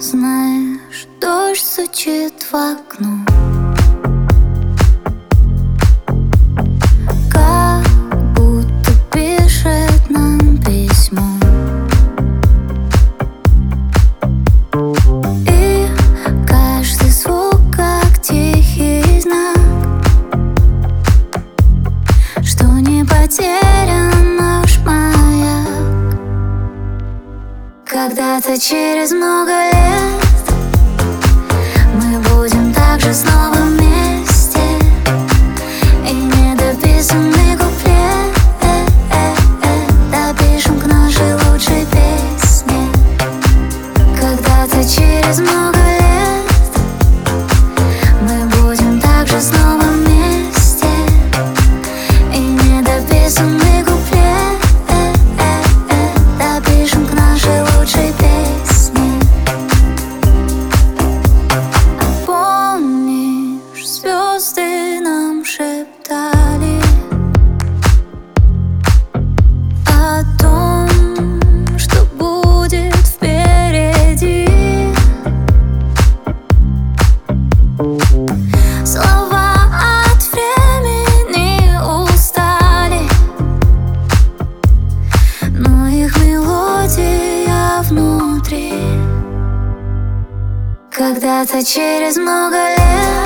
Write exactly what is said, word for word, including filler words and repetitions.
Знаешь, дождь стучит в окно, как будто пишет нам письмо. И каждый звук как тихий знак, что не потерян наш маяк. Когда-то через много лет мы будем также снова вместе, и недописанный куплет допишем к нашей лучшей песне. Когда-то через много лет мы будем также снова вместе, и недописанный куплет допишем к нашей лучшей песне. Помнишь, звезды нам шептали о том, что будет впереди. Слова от времени устали, но их мелодия внутри. Когда-то через много лет